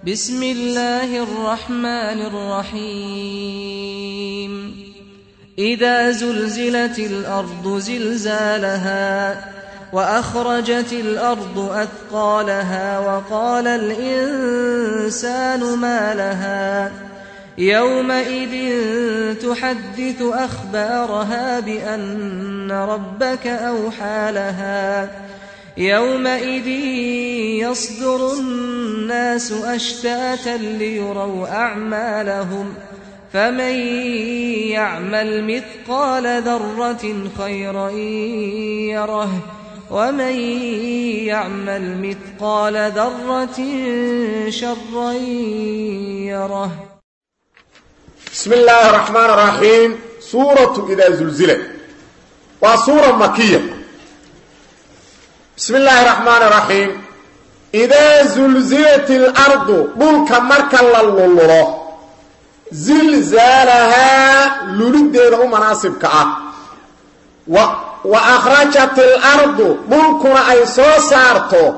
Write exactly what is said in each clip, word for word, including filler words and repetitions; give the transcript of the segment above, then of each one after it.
بسم الله الرحمن الرحيم إذا زلزلت الأرض زلزالها وأخرجت الأرض أثقالها وقال الإنسان ما لها يومئذ تحدث أخبارها بأن ربك أوحى لها يومئذ يصدر الناس أشتاتا ليروا أعمالهم فمن يعمل مثقال ذرة خيرا يره ومن يعمل مثقال ذرة شرا يره. بسم الله الرحمن الرحيم. سورة إذا زلزلت وسورة مكية. بسم الله الرحمن الرحيم. إذا زلزلت الأرض ملك مركا للولو زلزالها لولدين مناسب كأه و... وأخرجت الأرض ملكنا أي سوسارتو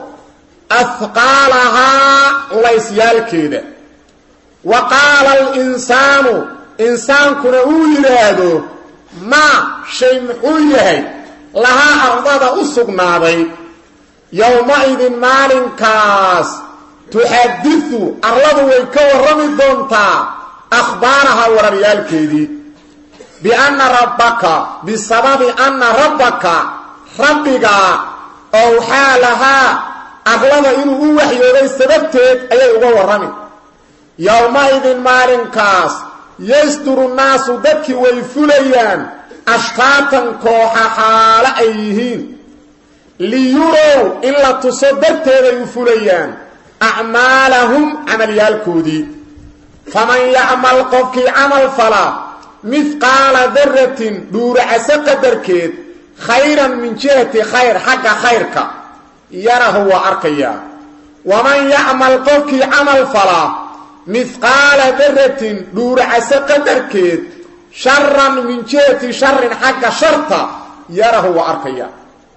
أثقالها وليسيال كده وقال الإنسان إنسان كنا أولادو ما شيء محويه لها أرضاد أسقنا بي يومئذ مالنكاس تحدث أرض ويكور رمي دونتا أخبارها ورميال كيدي بأن ربك بسبب أن ربك ربك أوحى لها أغلب إنه وحي ويستبتت أي ورمي يومئذ مالنكاس يستر الناس دك ويفليان أشتاتا كوحا حال أيهين ليروا إلا تصدرت يفليان أعمالهم عمليال كودي فمن يعمل قفك عمل فلا مثقال ذرة دور عسى قدركيد خيرا من جهة خير حق خيرك يره وأرقيا ومن يعمل قفك عمل فلا مثقال ذرة دور عسى قدركيد شرا من جهة شر حق شرطة يره وأرقيا.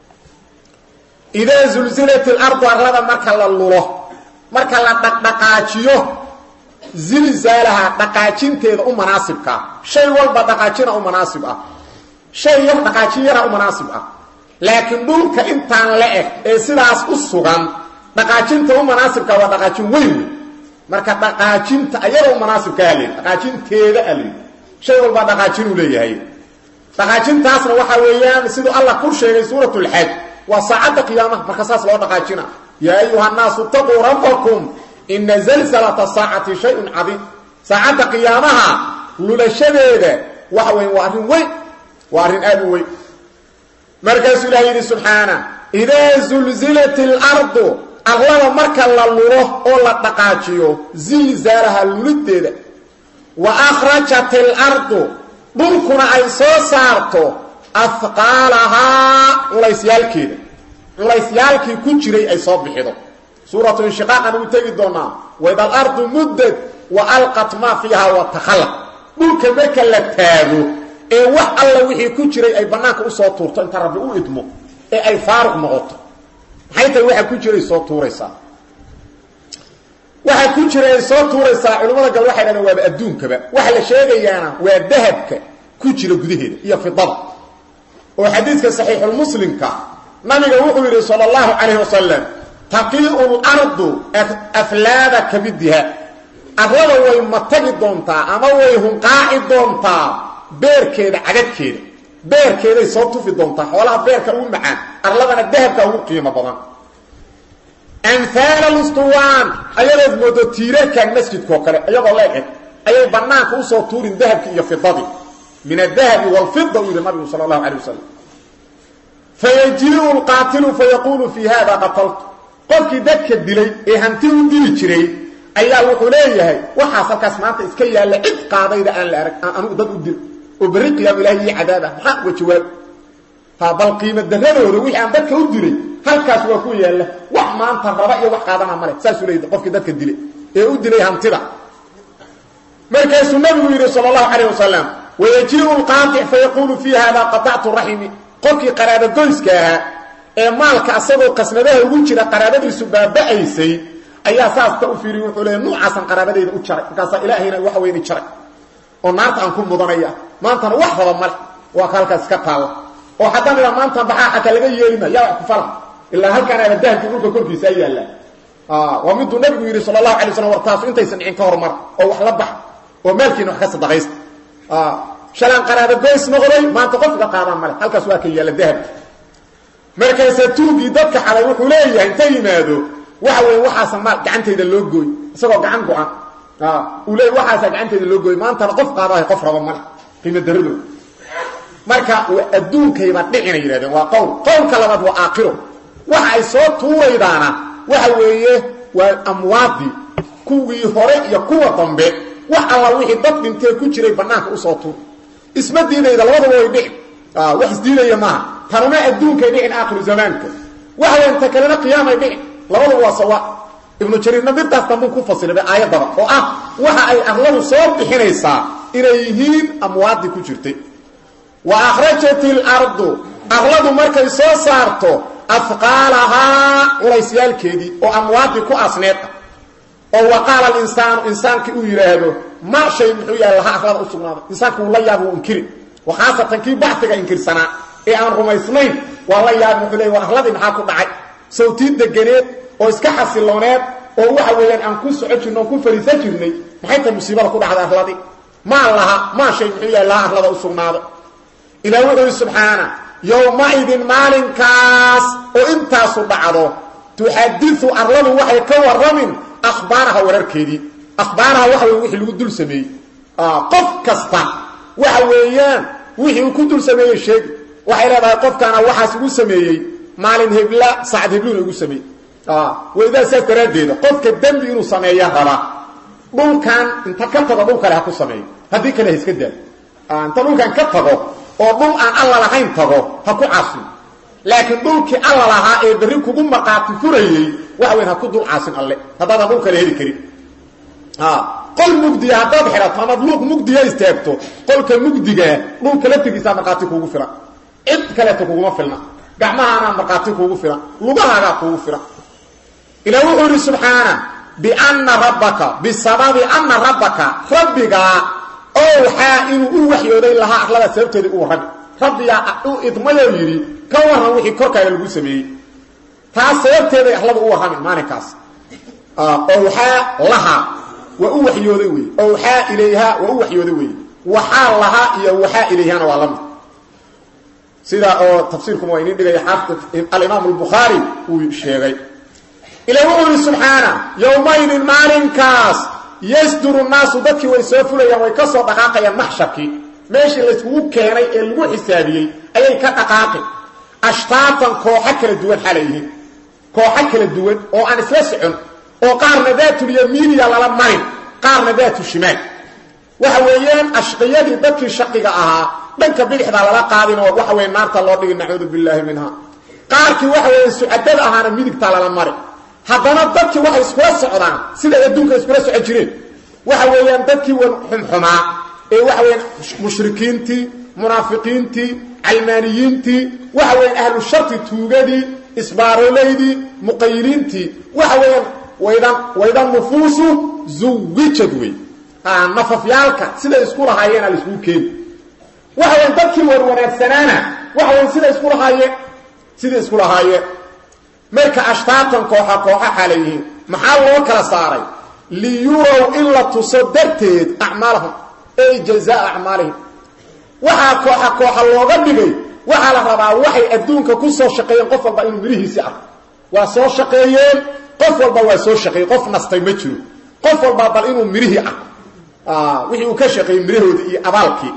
إذا زلزلت الأرض أغلب مركا للوله مركا لدقاقاتيه زلزالها دقاقين تيدا أم مناسبك شيء والبا دقاقين أم مناسبك شيء يوم دقاقين يرى أم مناسبك لكن دولك انتان لأك إسلاس أسوغان دقاقين تيدا أم مناسبك ودقاقين ويوي مركا دقاقين تيدا أم مناسبك ألين دقاقين تيدا ألين شيء والبا دقاقين وليه دقاقين تاسنا وحاويان سيدو الله كل شيء سورة الحج وساعة قيامة مركزاس لو دقاقنا يا أيها الناس اتقوا ربكم إن زلزلة الساعة شيء عظيم. ساعة قيامها لولشديده وحوين وارين وين وارين أبوي مركز الله سبحانه. إذا زلزلت الأرض أغلب مركز للوله أولا دقاقيو زلزالها لولديده وأخرجت الأرض ملكنا أي سوسارتو أثقالها وليسيالكي وليسيالكي كنجري أي صوب بحيضو. سورة الانشقاق أنه تجدنا وإذا الأرض مدت وألقت ما فيها وتخلق ملك مكا لتاغو إيه وح الله وحي كنجري أي بناك أصوتورت أنت ربعو إدمو إيه أي فارق مغطو حيث وحي كنجري صوتوريسا وحي كنجري صوتوريسا علماء قال وحي لأنه وابا أدون كبا وحي لشيغيانا وابدهبك كنجري قدهيد إيا في الضبط. وحديثك صحيح المسلم كا نبي وحي صلى الله عليه وسلم تقيء الأرض أفلاد كبدها أغلب ويمتقي دونتا أما ويهم قاعد دونتا بير كده عدد كده بير كده يصوتوا في دونتا حولها بير كأول معان أغلبنا الذهب كأول قيمة بضان أمثال الاسطوان أيضا مدو تيريه كان مسجد كوكرة أيضا الله يحب أيضا بناك وصوتور الذهب كي يفضل من الذهب والفضة إلى النبي صلى الله عليه وسلم فيجيء القاتل فيقول في هذا قتلت قفكي دك الدلي إيه هنتي ودلي جري أيها وحوليه وحاصل كاسمانتا إسكي يالا عد قاضي دا أن لأرك أنه دد ودل وبريق يا إلهي عذابه حق وجواب فبال قيمة دهنه وروحي عن دك ودلي هل كاس وكو يالا وح ما أنت الرباء يوح قادنا مالك ساسو ليه قفكي دك الدلي إيه ودلي هنتي دا مركز النبي صلى الله عليه وسلم ويجيء القاطع فيقول في هذا قطعت الرحم قفكي قرابة قويسكاها ee maalka asagoo qasnadaha ugu jira qaraabadiisu baaba'aysay ayaa saasta u fiiriyo wuxuu leeyahay nuucaasan qaraabadeyda u jaray markaas ilaahayna waxa weyn jaray oo naarta aan ku mudanaya maantana wax raba mal waa halkaas ka taalo oo haddana ila maanta baxaa xaka laga yeelina yaa wax ku fala ilaa halkan ay dahanka dhulka korkiisa ay yaala ah waa mid nabigu yiri sallallahu alayhi wasallam wartaas intaysan dhicin ka hormar oo wax la bax oo maalkiina wax ka sadaqaysta ah shalan qaraabo goys noqday maanta qofka qaadan mal halkaas waa ka yaala dahab markaas tuugi dadka xalay wuxuu leeyahay inta yimaado waxa weey waxa maal gacanteyda loo gooy isagoo gacan go'an ah uu leeyahay waxa gacanteyda loo gooy maanta qof qaadahay qof raba mal qiimo darado marka adduunkayba dhicina yiraahdeen waa qowl qowlka labaad waa aakhiro waxa ay soo tuuraydaana waxa weeye waa amwaadi kuwii hore iyo kuwa dambe wax alla wixii dad dhintay ku jiray banaanka u soo tuur isma diinayda labadaba way dhici ah wax isdiinaya ma tanuma adduunka dhicin aakhir zamaanka waxa inta kalena qiyaamay dhici labadaba waa sawa ibn jarir nabidaas dambu ku fasilay aayadda oo ah waxa ay arladu soo bixinaysaa inay yihiin amwaadi ku jirtay wa akhrajatil ardu arladu markay soo saarto afqalaha ulaysiyalkeedi oo amwaadi ku asneed oo waqala al-insaan insaanki uu yiraahdo ma shay muxuu yahay laha arlada u sugnaado insaanku la yaabo inkiri wa khaasatan kii baxtiga inkirsana ee aan rumaysnayn waa la yaab muxuu leeyahay arladii maxaa ku dhacay sawtiin deganeed oo iska xasilooneed oo waxa weeyaan aan ku socojino ku fariisan jirnay maxay tahay musiibada ku dhacday arladii ma laha ma shay muxuu yahay laha arlada u sugnaado ilaahu subhana yawma idin maalinkaas oo intaasu dhacdo tuhadithu arladu waxay ka waramin akhbaaraha wararkeedii akhbaaraha waxa wixii lagu dul sameeyay ah qof kasta waxa weeyaan wixii ku dul sameeyay sheeg waxay leedahay qofkana waxaas ugu sameeyay maalin hebla saad hebluuna ugu sameeyay ah wayda satradeeda qofka dambi inuu sameeyo raba dhulkan inta ka tago dhul kale ha ku sameeyo hadii kale iska daa ah inta dhulkan ka tago oo dhul aan alla lahayn tago ha ku caasin laakiin dhulkii alla lahaa ee bari kugu maqaati furayay waxa weyn ha ku dul caasin alle hadaba dhul kale heli kari ah qol mugdiya hadaba xirato ama luuq mugdiya istaagto qolka mugdiga dhul kale tigiisa maqaati kugu filan cid kale kugu filna gacmahaana maqaati kugu filan lugahaaga kugu filan ilaahu wuxuu subhana bi anna rabbaka bisababi anna rabbaka rabbiga أوحى إنه وحيودي لها أخلاق سببتدي أورب ربي إضمايو يري كونا وحي كركا يلغو سمي تا سببتدي أخلاق أورب ما نكاس أوحى لها وأوحيودي وي أوحى إليها وأوحيودي وي وحال لها إيا وحى إليها وعلم سيدا تفسيركم وينين دي حافظ الإمام البخاري وشيغي إلى وقل سبحانه يومين المالين كاس يصدر الناس ذكي ويسافروا ويكسروا دقاقيا محشركي ماشي لسوق كيني اللو حسابيي اي كدقاقي اشتاطا كوخا كلا دوان حاليه كوخا كلا دوان او ان اسلا سخن او قارنا ذات اليمين يا لا مارين قارنا ذات الشمال waxa weeyaan ashqiyadii dadkii shaqiga ahaa dhanka bidixda lala qaadin oo waxa weeyaan naarta loo dhigay naxuudu billahi minha qaarkii waxa weeyaan su'adada ahaana midigta lala mari haddana dadkii waxay isku socdaan sida adduunka isku socod jireen waxa weeyaan dadkii wan xumxuma ee waxa weeyaan mushrikiintii munaafiqiintii almaaniyiintii waxa weeyaan ahlu sharti tuugadii isbaaroleydii muqayiliintii waxa weeyaan waydan waydan nufuusu zuwijad way ah nafafyaalka sida isku lahaayeen al isku keen waxa weeyaan dadkii war wanaagsanaana waxa weeyaan sida isku lahaayeen sida isku lahaayeen marka ashtaatan kooxa kooxa xalayeen maxaa loo kala saaray liyuraw illa tusaddarteed a'maalahum ay jazaa a'maalihim waxa kooxa kooxa looga dhigay waxa la rabaa waxay adduunka ku soo shaqeeyeen qof walba inuu mirihiisi ah waa soo shaqeeyeen qof walba waa soo shaqeeyay qof nastay ma jiro qof walba bal inuu mirihi ah ah wixii uu ka shaqeeyay mirahooda iyo abaalkii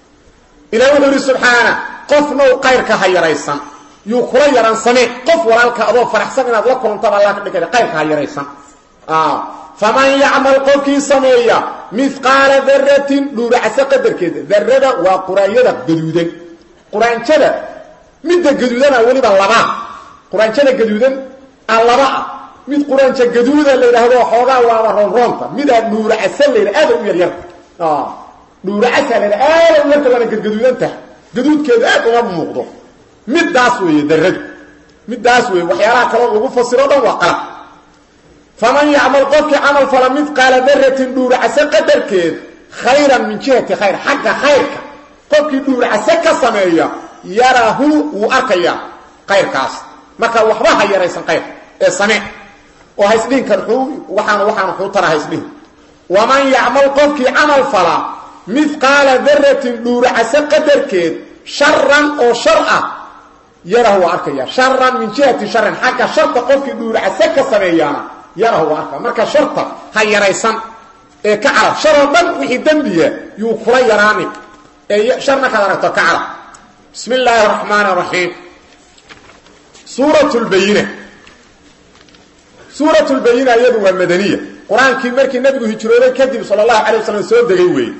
ilaahu subhanahu qofna qayrka hayaraysan yuu kula yaran samee qof walaalka adoo faraxsan inaad la kulantaba Allah ka dhigay qayrka hayaraysan ah faman ya'mal qofki sameeya mithqala dharratin dhuracsa qadarkeeda dharrada waa quraayada gaduudan quraanjada midda gaduudana waliba laba quraanjada gaduudan laba mid quraanjada gaduudan la yiraahdo xoogaa waa ronronta mid dhuracsa la yiraahdo u yar yar ah dhuracsa la yiraahdo marka la gaduudanta gaduudkeeda aad uma muuqdo midaas weeye darrad midaas weeye waxyaalaha kale lagu fasiro dhan waa qalab faman yacmal qofkii camal fala midqaala daratin dhuuracase qadarkeed khayran min jihati khayr xagga khayrka qofkii dhuuracase ka sameeya yarahu wuu arkayaa khayrkaas marka waxba ha yaraysan khayr ee samee oo ha isdhihin kar waxaan waxaan wuxuu tara ha isdhihin waman yacmal qofkii camal fala midqaala daratin dhuuracase qadarkeed sharan oo shar ah yarahu wuu arkayaa sharan min jihati sharin xagga sharta qofkii dhuuracase ka sameeyaana yarahu wuu arkaa marka sharta ha yaraysan ee ka carab sharoo dhan wixii dembiya yuu kula yaraani ee shar markaad aragto ka carab bismi illaahi araxmaani araxiim suurat lbayina suurat lbayina iyadu waa madaniya qur-aankii markii nabigu hijrooday kadib sala allahu calay wasalam soo degay weeye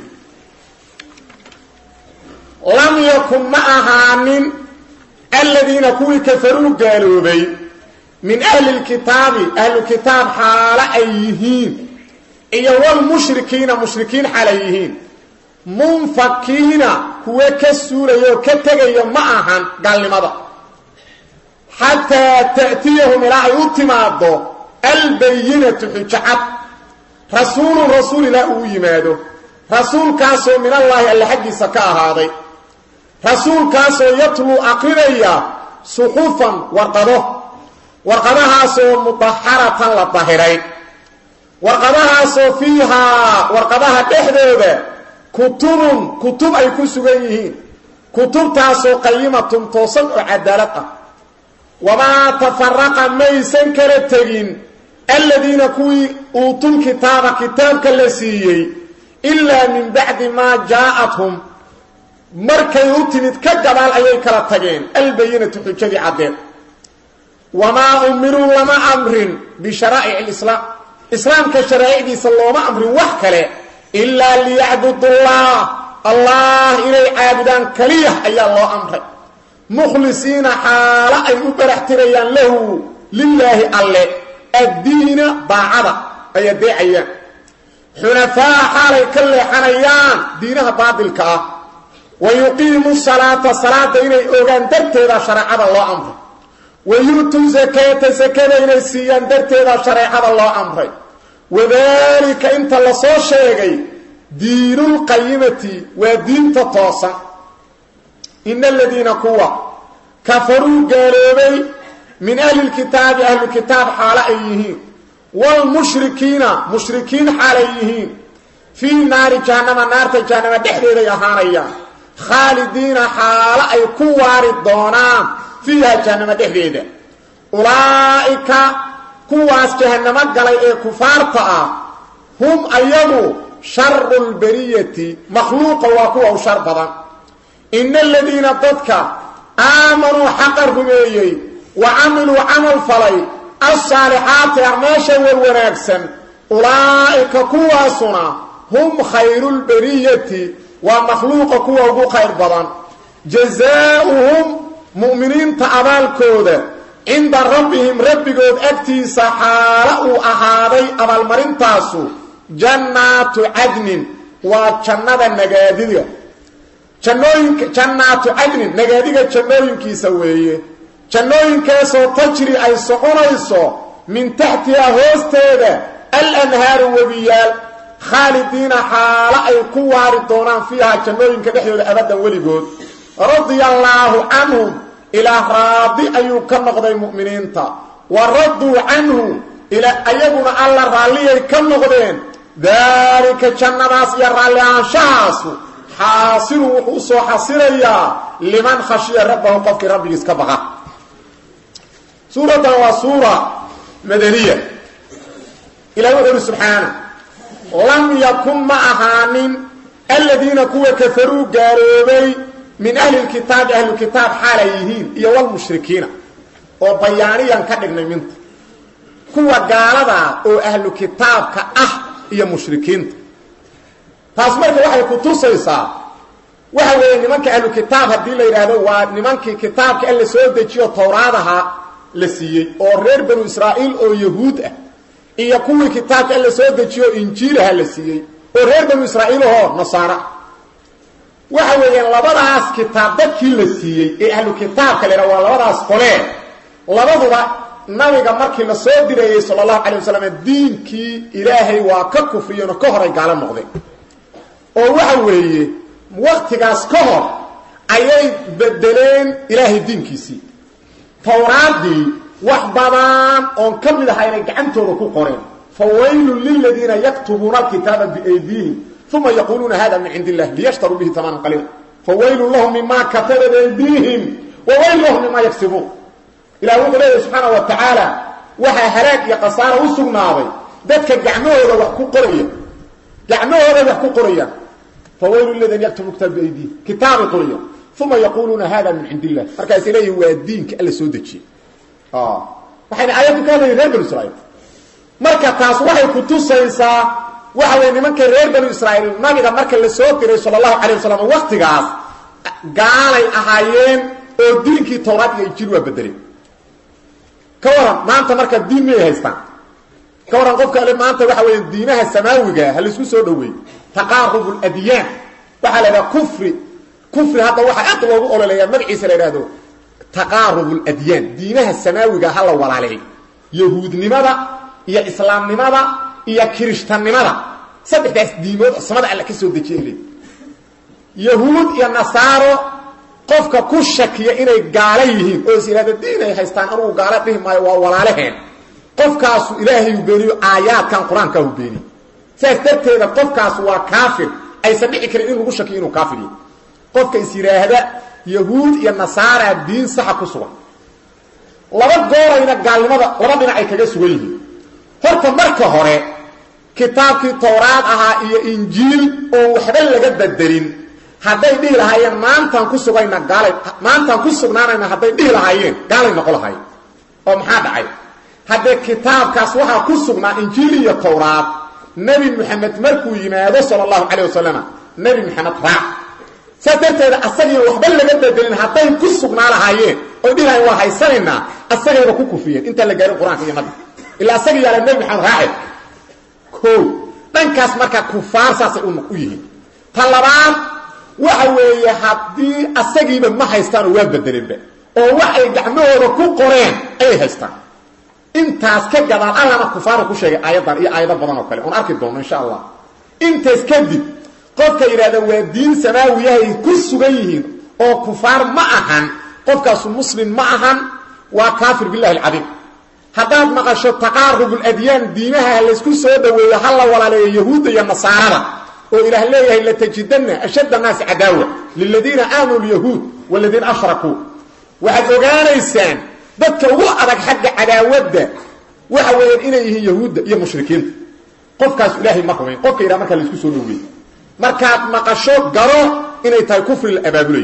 lam yakun ma ahaanin aladiina kuwii kafaruu gaaloobay min ahli lkitaabi ahlu kitaab xaalo ay yihiin iyo walmushrikiina mushrikiin xaal ay yihiin munfakiina kuwe ka suulaya oo ka tegaya ma ahan gaalnimada xataa ta'tiyahum ilaa ay u timaado albayinatu xujacad rasuulun rasuul ilaa uu yimaado rasuulkaasoo min allaahi alle xaggiisa ka ahaaday rasuulkaasoo yatluu aqrinaya suxufan warqado warqadahaasoo mudaharatan la dahiray warqadahaasoo fiihaa warqadaha dhexdooda kutubun kutub ay ku sugan yihiin kutubtaasoo qayimatun toosan oo cadaalad ah wamaa tafaraqa maysan kala tegin aladiina kuwii uutul kitaaba kitaabka la siiyey ilaa min bacdi maa jaa'athum markay u timid ka gadaal ayay kala tageen albayinatu xujadii caddeed wamaa umiruu lama amrin bisharaa'ic alislaam islaamka sharaa'icdiisa looma amrin wax kale ilaa liyacbudullah allah inay caabudaan keliya ayaa loo amray mukhlisiina xaalo ay u baraxtirayaan lahu lilaahi alle addiina daacada ay adeecayaan xunafaa xaalay ka leexanayaan diinaha baadilka ah wa yuqiimu salaata salaada inay ogaan darteeda shareecada loo amray wa yu'tuu zakaata sakada inay siiyaan darteeda shareecada loo amray wadaalika inta la soo sheegay diinulqayimati waa diinta toosan ina aladiina kuwa kafaruu gaaloobay min ahli lkitaabi ahlukitaab xaalo ay yihiin waalmushrikiina mushrikiin xaalay yihiin fii naari jahannama naarta jahannama dhexdeeday ahaanayaan khaalidiina xaalo ay ku waari doonaan fiiha jahannama dhexdeeda ulaa'ika kuwaas jahannamo galay ee kufaarta ah hum ayagu sharu lbariyati makhluuqa waa kuwa u shar badan ina aladiina dadka aamanuu xaqa rumeeyey wa camiluu camal falay alsaalixaati acmaasha war wanaagsan ulaa'ika kuwaasuna hum khayru lbariyati waa makhluuqa kuwa ugu khayr badan jazaauhum mu'miniinta abaalkooda cinda rabbihim rabbigood agtiisa xaalo uu ahaaday abaalmarintaasu jannaatu cadnin waa jannada nagaadiga jannooyinka jannaatu cadnin nagaadiga jannooyinkiisa weeye jannooyinkaasoo tajri ay soconayso min taxtiha hoosteeda alanhaaru webiyaal khaalidiina xaalo ay ku waari doonaan fiiha jannooyinka dhexdooda abadan weligood radia allaahu canhum ilaah raadi ayuu ka noqday mu'miniinta wa radduu canhu ayaguna alla raalliyay ka noqdeen daalika jannadaas iyo raalli aanshahaasu xaasilun wuxuu u soo xasilayaa liman khashiya rabbahu qofkii rabbigiis ka baqa suuraddan waa suura madaniya ilahi wuxuu uhi subxaana lam yakun ma ahaanin aladiina kuwa kafaruu gaaloobay min ahli lkitaabi ahlukitaab xaalay yihiin iyo walmushrikiina oo bayaaniyan ka dhignay minta kuwa gaaladaa oo ahlu kitaabka ah iyo mushrikiinta taas marka waxay ku tusaysaa waxa weeye nimanka ahlu kitaab haddii la yidhaahdo waa nimankii kitaabka alla soo dejiyo towraadaha la siiyey oo reer banu israa'iil oo yahuud ah iyo kuwii kitaabka alla soo dejiyo injiilaha la siiyey oo reer banu israa'iil ahoo nasaara waxa weeyaan labadaas kitaab dadkii la siiyey ee ahlu kitaabka leena waa labadaas qolee labaduba nabiga markii la soo direeyay sallallahu alayhi wasallam diinkii ilaahay waa ka kufriyeen ka hor ay gaala noqdeen oo waxa weeye waqtigaas ka hor ayay bedeleen ilaahay diinkiisii tawraadii wax badan oo kamid ah inay gacantooda ku qoreen fawaylul lil ladina yaktubuna alkitaba bi aydihim thumma yaquluna hada min indillah liyashtaru bihi thamanan qalila fawaylul lahum mimma kataba bi aydihim wa waylun mimma yaksubun ila wuxuu subhanahu wa ta'ala waxa halaag iyo qasaaro u sugnaaday dadka gacmahooda wax ku qoraya gacmahooda wax ku qoraya fawaylul ladina yaktubu kitaba bi aydihim kitaaba qoraya thumma yaquluna hada min indillah markaas ilaahi waa diinka alla soo dejiyay ah waxayna aayadu ka hadlayeen reer banu israa'iil marka taas waxay ku tusaysaa waxa weey nimanka reer banu israa'iil nabiga marka la soo diray sallallahu alayhi wasallam waqtigaas gaalay ahaayeen oo diinkii tawraad iyo injiil waa bedelay ka waran maanta marka diin may haystaan ka waran qofka le maanta waxa weey diinaha samaawiga hal isku soo dhaweey taqarrubul adyan waxa la kufri kufri hada waxa aad loogu ololayaa magaciisa la yiraahdo taqarrubul adyan diinaha samaawiga hala walaalay yahuudnimada iyo islaamnimada iyo kirishtaannimada saddexdaas diimood samada alla ka soo dejiyay yahuud iyo nasaaro qofka ku shakiya inay gaala yihiin oo isiraada diin ay haystaan anigu gaala dhihi maayo waa walaalaheen qofkaas ilaahay uu beeniyo aayaadkan quraanka uu beeniyo saas darteeda qofkaas waa kaafir ay sabici karin in lagu shakiyo inuu kaafir yahay qofka isiraahada yahuud iyo nasaara diin sax ku sugan laba goorayna gaalnimada laba dhinac ay kaga sugan yihiin horta marka hore kitaabkii tawraad ahaa iyo injiil oo waxba laga bedelin hadday dhihi lahaayeen maantaan ku sugayna gaalay maantaan ku sugnaanayna hadday dhihi lahaayeen gaalay noqon lahaayeen oo maxaa dhacay hadday kitaabkaas waxaa ku sugnaa injiil iyo tawraad nabi maxamed markuu yimaado sallallahu alayhi wasallam nabi maxamed raac sadarteeda asagii waxba laga bedelin hadday ku sugnaa lahaayeen oo dhihi lahaayeen waa haysanayna asagayba ku kufiyeen inta la gaarin quraanka iyo nabi ila asagii yaala nabi maxamed raac ko dhankaas marka kufaar saasay u yihiin talabaad waxa weeye hadii asagiiba ma haystaan waa bedelinba oo waxay gacmahooda ku qoreen ay haystaan intaas ka gadaal allana kufaar ku sheegay aayadan iyo aayado badan oo kale oo arki doono insha Allah intaas kadib qofka yiraahdo waa diin samaawiyahay ku sugan yihiin oo kufaar ma ahan qofkaas muslim ma ahan waa kaafir billahi al-azim hadaad maqasho taqarrubul adyan diinaha la isku soo dhaweeyo hal walaalayo yahuud iyo nasaarada oo ilaah leeyahay la tajidanna ashadda nas adawa lil ladina aamanu yahud wal ladina ashraku waxaad ogaanaysaan dadka ugu adag xagga cadaawada waxa weeyaan inay yihiin yahuud iyo mushrikiin qofkaas ilaahay ma rumayn qofka ila marka la isku soo dhaweeyo markaad maqasho garo inay tahay kufri al-abaabulay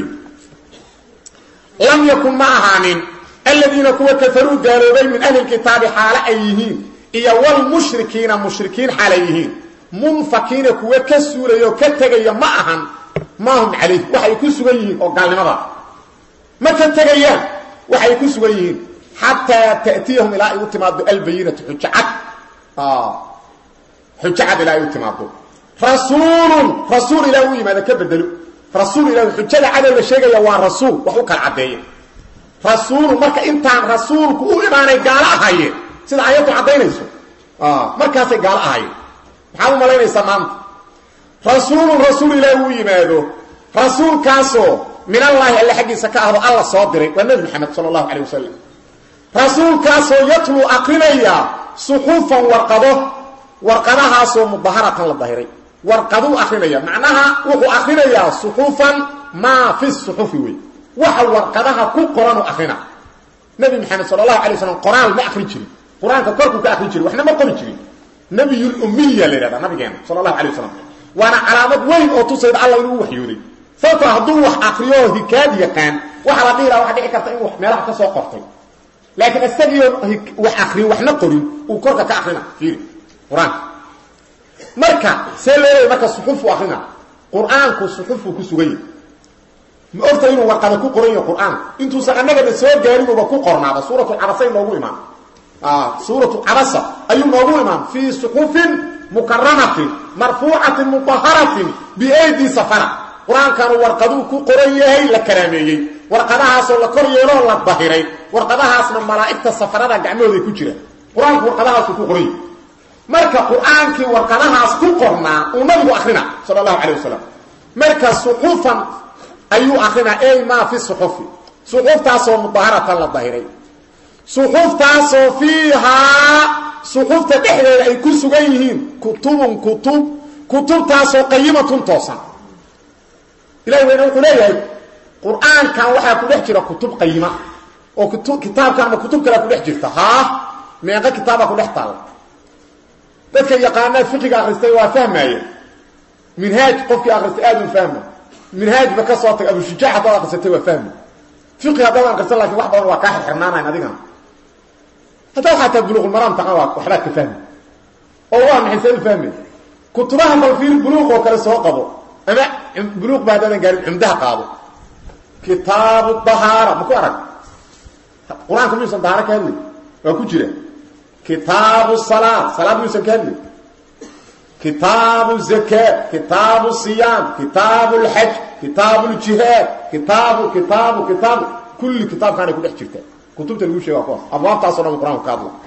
lam yakun ma'ahanin alladina kuwa kafaru gaaloobay min ahli al-kitab hala ayhiin iyo wal mushrikiina mushrikiin halayhiin munfakiina kuwa ka suurayo ka tagaya ma ahan ma hum alayh waxay ku sugan yihiin oo gaalnimada ma ka tagayaan waxay ku sugan yihiin hatta ta'tiyahum ila yutimaadu al-bayinatu hujjat ah hujjat ila yutimaadu rasuul rasuul ila yimada ka bedelo rasuul ila hujjada cad la sheegaya waa rasuul wuxuu kala cadeeyay rasuul marka intaan rasuulku u imaanay gaala ahaayeen sida ayadu cadeynayso ah markaas ay gaala ahaayeen maxaa u malaynaysaa maanta rasuul rasuul ilaahi u yimaado rasuulkaasoo min allah alla xaqiisa ka ahdo alla soo diray waa nabi maxamed sallallahu alayhi wasallam rasuulkaasoo yatlu aqrinaya suhufan warqado warqadahaasoo mudaharatan la dahiray warqadu aqrinaya macnaha wuxuu aqrinaya suhufan ma fi suhufi way waxa warqadaha ku qoran aqrina nabi maxamed sallallahu alayhi wasallam quraan ma aqrin jirin quraanka korku ka aqrin jirin waxna ma qorin jirin نبي الأمية لنا نبينا صلى الله عليه وسلم وانا علامات وين او تصيد الله انه وحيودي فوق هدو وح اقريوه هكاد يقان وحلا ديرا واحد دحي كرتا ان وح ميلها كسو قرتي لكن استغيو وح اقريو وحنا قرين وكركا كاخرنا فيري قران marka seelay marka suxuf akhina quraanku suxufu ku sugay ma ortay inuu warqada ku qorayo quraan intuu saanaga soo gaariyo ba ku qornaada suuratul abasa inoogu imaan آه سورة عبسة أي موضوع في صحف مكرمة مرفوعة مطهرة بأيدي سفرة قرآن كانوا ورقدوك قريه لكراميه warqadahaasoo la kor yeeloo la dahiray warqadahaasna malaa'igta safarada gacmahooday ku jira qur-aanku warqadahaasuu ku qoray marka qur-aankii warqadahaas ku qornaa uu nabigu akhrina sala allahu calayh wasalam marka suxufan ayuu akrinaa ey maa fi suxufi suxuftaasoo mudaharatan la dahiray suxuftaasoo fiihaa suxufta dhexdeeda ay ku sugan yihiin kutubun kutub kutubtaasoo qayimatun toosan ilahi weyne wuxuu leeyahay qur-aankan waxaa ku dhex jira kutub qayima oo kitaabkan ma kutub kalea ku dhex jirta haa meeqa kitaabaa ku dhex taalla dadka yaqaanaa fiqiga akhristay waa fahmaaye minhaaj qofkii akhristay aada u fahma minhaajba ka soo tag abushujaac haddaad akhrisatay waa fahma fiqi haddaad akhristan lakin wax badan waa kaa xirxirnaanayn adigana haddaad xataa buluuqulmaraam taqan waa waxbaad ka fahmi oo waa maxay saad u fahmay kutubaha balfiir buluuq oo kale soo qabo ama buluuq ba haddaadan gaarin cumdaha qaado kitaabu dahaara ma ku arag qur-aanka miyuusan dahaaro ka hadlay waa ku jira kitaabu salaad salaad miyuusan ka hadlay kitaabu zakaa kitaabu siyaam kitaabu lxaj kitaabu ljihaad kitaabu kitaabu kitaabu kulli kitaabkaanay ku dhex jirta kutubta lagu sheega kuwaas abwaabtaasoo dhan qur-aanku ka hadla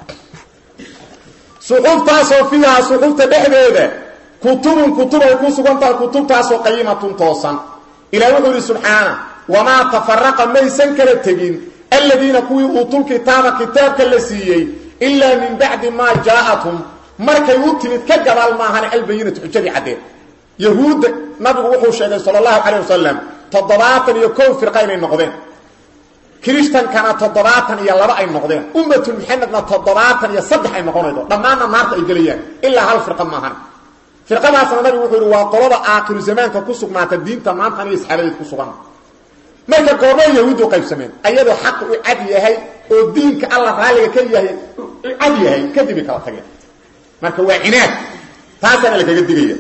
suxuftaasoo fiihaa suxufta dhexdeeda kutubun kutub ay ku sugan tahay kutubtaasoo qayimatun toosan ilaah wuxuu yidhi subxaana wamaa tafaraqa maysan kala tegin aladiina kuwii uutul kitaaba kitaabka la siiyey ilaa min bacdi maa jaa'athum markay u timid ka gadaal maahane albayinatu xujadii caddeed yahuudda nabigu wuxuu sheegay sala allahu calayh wasalam toddobaatan iyo kow firqa inay noqdeen kirishtankana toddobaatan iyo laba ay noqdeen ummatul maxamedna toddobaatan iyo saddex ay noqonaydo dhammaanna naarta ay gelayaan ilaa hal firqa maahan firqadaasna nabigu wuxuu yidhi waa qolada aakhiru zamaanka ku sugnaata diinta maanta aniga isxaabadeed ku sugan marka goorma yahuuddu qaybsameen ayadoo xaq u cad yahay oo diinka alla raalliga ka yahay u cad yahay kadibay kala tageen marka waa cinaad taasaana lakaga digaya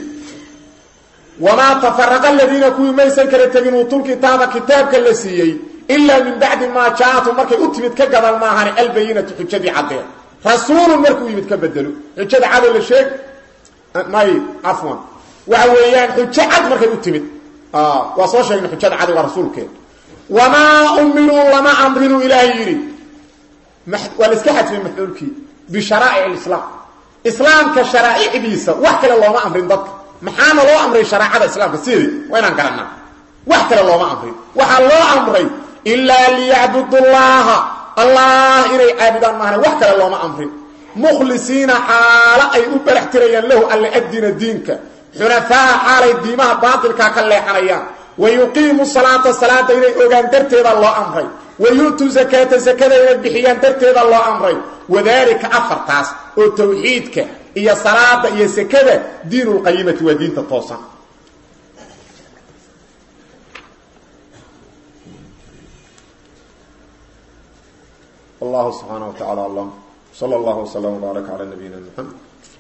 wamaa tafaraqa aladiina kuwii maysan kala tegin uutul kitaaba kitaabka la siiyey ilaa min bacdi maa jaatum markay u timid ka gadal maahane albayinatu xujadii caddeed rasuulun markuu yimid ka bedelo xujada cadow la sheeg may cafwan waxa weeyaan xujo cad markay u timid waa soo sheegnay xujada cad waa rasuulkeed wamaa umiruu lama amrinuu ilaahay yidhi waa la iska xadfiyey mafcuulkii bisharaa'ic alislaam islaamka sharaa'icdiisa wax kale looma amrin dadka maxaana loo amray sharaacada islaamka sideed waa inaan garanaa wax kale looma amrin waxaa loo amray ilaa liyacbudu llaha allah inay caabudaan maahane wax kale looma amrin mukhlisiina xaalo ay u barax tirayaan lahu alle addiina diinka xunafaa xaalay diimaha baatilkaa ka leexanayaan wayuqiimu salaata salaada inay ogaan darteeda loo amray wayu'tuu zakaata zakada inay bixiyaan darteeda loo amray wadaalika afartaas oo tawxiidka iyo salaada iyo sakada diinulqayimati waa diinta toosan الله سبحانه وتعالى الله صلى الله وسلم وبارك على نبينا محمد